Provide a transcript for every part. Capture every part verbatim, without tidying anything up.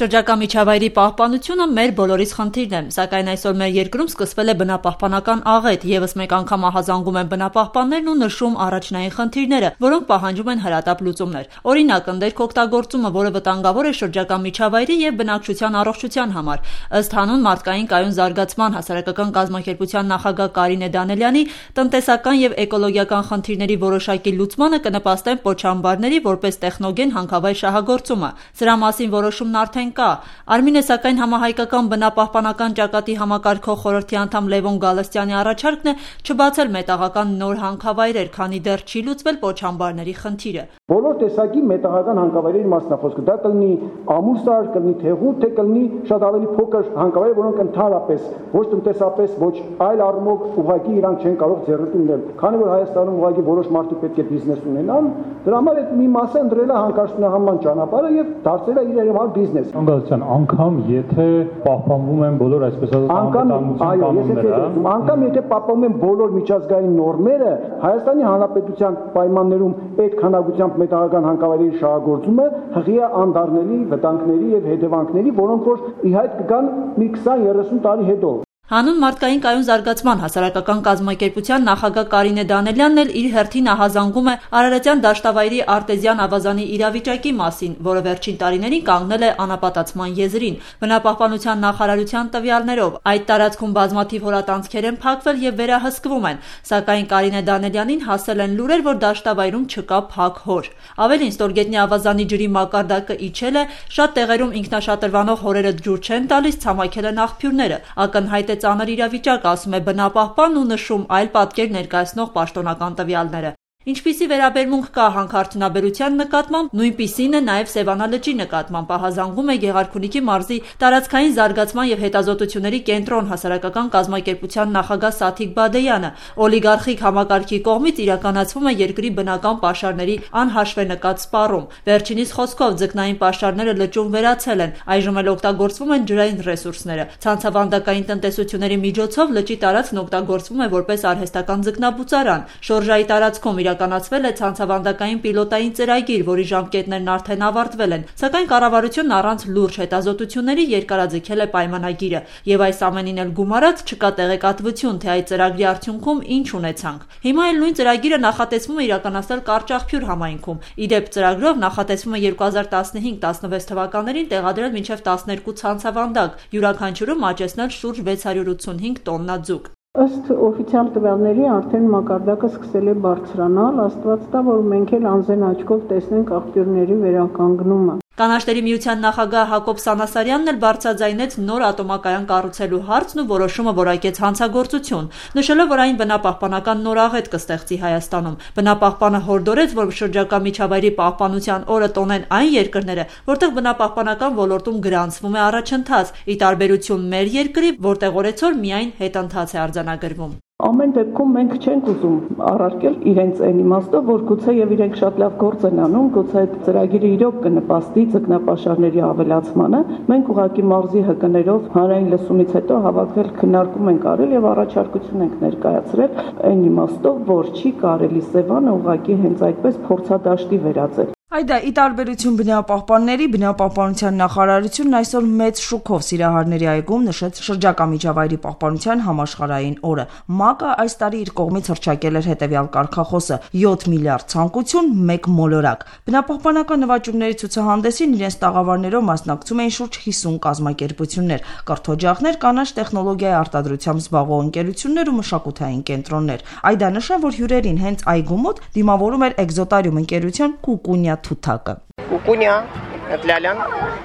Շրջակա միջավայրի պահպանությունը մեր բոլորիս խնդիրն է, սակայն այսօր մեր երկրում սկսվել է բնապահպանական աղետ, եւս մեկ անգամ ահազանգում են բնապահպաններն ու նշում առաջնային խնդիրները, որոնք պահանջում են հրատապ լուծումներ։ Օրինակ, ընդերք օգտագործումը, որը վտանգավոր է շրջակա միջավայրի եւ բնակչության առողջության համար։ Ըստ հանուն մարդկային կայուն զարգացման հասարակական կազմակերպության նախագահ Կարինե Դանելյանի, տնտեսական եւ էկոլոգիական խնդիրների որոշակի լուծմանը կնպաստեն պոչամբարների որպես տեխնոգեն հանքավայր շահագործումը։ Սրա մասին որոշումն արդեն կա։ Արմինե սակայն համահայկական բնապահպանական ճակատի համակարգող խորհրդի անդամ Լևոն Գալստյանի առաջարկն է չբացել մետաղական նոր հանքավայրեր, քանի դեռ չի լուծվել պոչամբարների խնդիրը։ Բոլոր տեսակի մետաղական հանքավայրերի մասն է խոսքը։ Դա կլինի ամուսար, կլինի թեղուտ, թե կլինի շատ ավելի փոքր հանքավայրեր, որոնք ընդհանրապես ոչ տնտեսապես, ոչ այլ առումով ուղղակի իրանք չեն կարող ձեռնտու լինել։ Քանի որ Հայաստանում ուղղակի որոշ մարդիկ պետք է բիզնես ունենան, դրա համար այդ մի մասը ընտրել է հանքարդյունահանման ճանապարհը եւ դարձել է իր համար բիզնես։ Անգլիական անգամ եթե պահպանվում են բոլոր այսպես ասած անվտանգության անգամ եթե պահպանվում են բոլոր միջազգային նորմերը, Հայաստանի Հանրապետության պայմաններում այդ քանակությամբ մետաղական հանքավայրերի շահագործումը հղի է անդառնալի վտանգների եւ հետևանքների, որոնք որ ի հայտ կգան մի քսան երեսուն տարի հետո։ Հանուն մարդկային կայուն զարգացման հասարակական կազմակերպության նախագահ Կարինե Դանելյանն էլ իր հերթին ահազանգում է Արարատյան դաշտավայրի արտեզյան ավազանի իրավիճակի մասին, որը վերջին տարիներին կանգնել է անապատացման եզրին։ Բնապահպանության նախարարության տվյալներով այդ տարածքում բազմաթիվ հորատանցքեր են փակվել եւ վերահսկվում են, սակայն Կարինե Դանելյանին հասել են լուրեր, որ դաշտավայրում չկա փակ հոր։ Ավելին, Ստորգետնյա ավազանի ջրի մակարդակը իջել է, շատ տեղերում ինքնաշատրվանող հորերը ջուր չեն տալիս, ցամաքել են աղբյուրները։ Ակնհայտ է ծանր իրավիճակ, ասում է բնապահպանն ու նշում այլ պատկեր ներկայացնող պաշտոնական տվյալները։ Ինչպիսի վերաբերմունք կա հանքարդյունաբերության նկատմամբ, նույնպիսին է նաև Սևանա լճի նկատմամբ, ահազանգում է Գեղարքունիքի մարզի տարածքային զարգացման եւ հետազոտությունների կենտրոն հասարակական կազմակերպության նախագահ Սաթիկ Բադեյանը։ Օլիգարխիկ համակարգի կողմից իրականացվում է երկրի բնական պաշարների անհաշվենկատ սպառում։ Վերջինիս խոսքով ձկնային պաշարները լճում վերացել են, այժմ էլ օգտագործվում են ջրային ռեսուրսները։ Ցանցավանդակային տնտեսությունների միջոցով լճի տարածքն օգտագործվում է որպես արհեստական ձկնաբուծարան։ Շորժայի տարածքում իրականացվել է ցանցավանդակային պիլոտային ծրագիր, որի ժամկետներն արդեն ավարտվել են, սակայն կառավարությունն առանց լուրջ հետազոտությունների երկարաձգել է պայմանագիրը, եւ այս ամենին էլ գումարած չկա տեղեկատվություն, թե այդ ծրագրի արդյունքում ինչ ունեցանք։ Հիմա էլ նույն ծրագիրը նախատեսվում է իրականացնել Կարճախփյուր համայնքում։ Իդեպ ծրագրով նախատեսվում է երկու հազար տասնհինգ տասնվեց թվականներին տեղադրել մինչև տասներկու ցանցավանդակ, յուրաքանչյուրում աճեցնել շուրջ վեց հարյուր ութսունհինգ տոննա ձուկ։ Ըստ օֆիցիալ տվյալների արդեն մակարդակը սկսել է բարձրանալ, աստված տա, որ մենք էլ անզեն աչքով տեսնենք աղբյուրների վերականգնումը։ Կանաչների միության նախագահ Հակոբ Սանասարյանն էլ բարձրաձայնեց նոր ատոմակայան կառուցելու հարցն ու որոշումը որակեց հանցագործություն, նշելով, որ այն բնապահպանական նոր աղետ կստեղծի Հայաստանում։ Բնապահպանը հորդորեց, որ շրջակա միջավայրի պահպանության օրը տոնեն այն երկրները, որտեղ բնապահպանական ոլորտում գրանցվում է առաջընթաց, ի տարբերություն մեր երկրի, որտեղ օրեցօր միայն հետընթաց է արձանագրվում։ Ամեն դեպքում մենք չենք ուզում առարկել իրենց այն իմաստով, որ գուցե եւ իրենք շատ լավ գործ են անում, գուցե այդ ծրագիրը իրոք կնպաստի ձկնապաշարների ավելացմանը։ Մենք ուղղակի մարզի հկներով հանրային լսումից հետո հավաքվել քննարկում ենք արել եւ առաջարկություն ենք ներկայացրել այն իմաստով, որ չի կարելի Սևանը ուղղակի հենց այդպես փորձադաշտի վերածել։ Այդա ի տարբերություն բնապահպանների, բնապահպանության նախարարությունն այսօր մեծ շուկով Սիրահարների այգում նշեց շրջակա միջավայրի պահպանության համաշխարհային օրը։ ՄԱԿ-ը այս տարի իր կողմից հռչակել էր հետևյալ կարգախոսը՝ յոթ միլիարդ ցանկություն, մեկ մոլորակ։ Բնապահպանական նվաճումների ցուցահանդեսին իրենց տաղավարներով մասնակցում էին շուրջ հիսուն կազմակերպություններ, կրթօջախներ, կանաչ տեխնոլոգիայի արտադրությամբ զբաղվող ընկերություններ ու մշակութային կենտրոններ։ Այդա նշեմ, որ հյուրերին հենց այգու մոտ դիմավորում էր Էկզոտարիում ընկերության Կուկունյա թութակը։ Կուկունյա, Լալյան։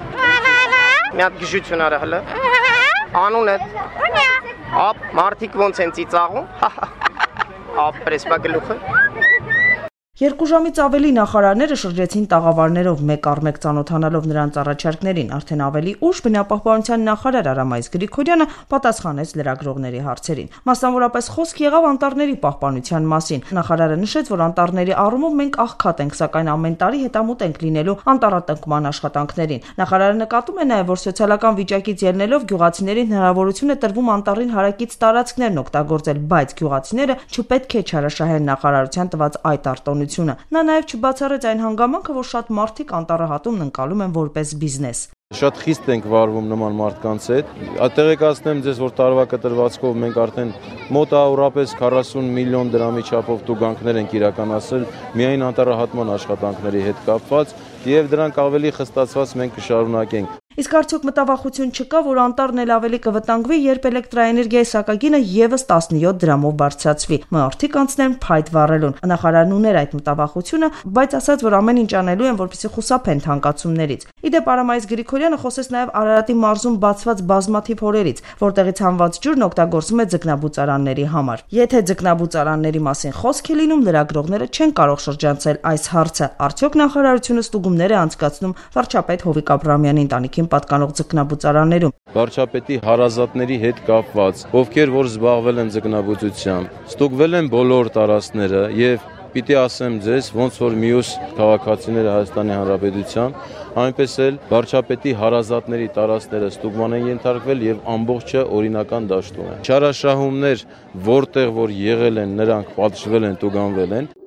Մի հատ գժություն արա հələ։ Անուն է։ Ապ մարտիկ ոնց են ծիծաղում։ Ապ պրեսպա գլուխը։ Երկու ժամից ավելի նախարարները շրջեցին տաղավարներով մեկ առ մեկ ծանոթանալով նրանց առաջարկներին, արդեն ավելի ուշ բնապահպանության նախարար Արամայիս Գրիգորյանը պատասխանեց լրագրողների հարցերին։ Մասնավորապես խոսք եղավ անտառների պահպանության մասին։ Նախարարը նշեց, որ անտառների առումով մենք աղքատ ենք, սակայն ամեն տարի հետամուտ ենք լինելու անտառատնկման աշխատանքներին։ Նախարարը նկատում է նաև, որ սոցիալական վիճակից ելնելով գյուղացիներին հնարավորություն է տրվում անտառին հարակից տարածքներն օգտագործել, բայց գյուղացիները չպետք է չարաշահեն նախարարության տված այդ արտոնությունը։ Նա նաև չբացառեց այն հանգամանքը, որ շատ մարդիկ անտառահատումն ընկալում են որպես բիզնես։ Շատ խիստ ենք վարվում նման մարդկանց հետ։ Ատեղեկացնեմ ձեզ, որ տարվա կտրվածքով մենք արդեն մոտավորապես քառասուն միլիոն դրամի չափով տուգանքներ ենք իրականացրել միայն անտառահատման աշխատանքների հետ կապված, եւ դրանք ավելի խստացված մենք կշարունակենք։ Իսկ արդյոք մտավախություն չկա, որ անտառն էլ ավելի կվտանգվի, երբ էլեկտրաէներգիայի սակագինը եւս տասնյոթ դրամով բարձրացվի։ Մարդիկ անցնեն փայտ վառելուն։ Նախարարն ուներ այդ մտավախությունը, բայց ասաց, որ ամեն ինչ անելու են, որպեսզի խուսափեն թանկացումներից։ Իդեպ Արամայիս Գրիգորյանը խոսեց նաեւ Արարատի մարզում բացված բազմաթիվ հորերից, որտեղից հանված ջուրն օգտագործվում է ձկնաբուծարանների համար։ Եթե ձկնաբուծարանների մասին խոսք է լինում, լրագրողները չեն կարող շրջանցել այս հարցը։ Արդյոք նախարարությունը ստուգումներ է անցկացնում վարչապետ Հովիկ Աբրահամյանի ընտանիքին պատկանող ձկնաբուծարաններում։ Վարչապետի հարազատների հետ կապված, ովքեր որ զբաղվել են ձկնաբուծությամբ, ստուգվել են բոլոր տարածքները եւ պիտի ասեմ ձեզ, ոնց որ մյուս քաղաքացիները Հայաստանի Հանրապետության, այնպես էլ վարչապետի հարազատների տարածքները ստուգման են ենթարկվել եւ ամբողջը օրինական դաշտում են։ Չարաշահումներ, որտեղ որ եղել են, նրանք պատժվել են, տուգանվել են։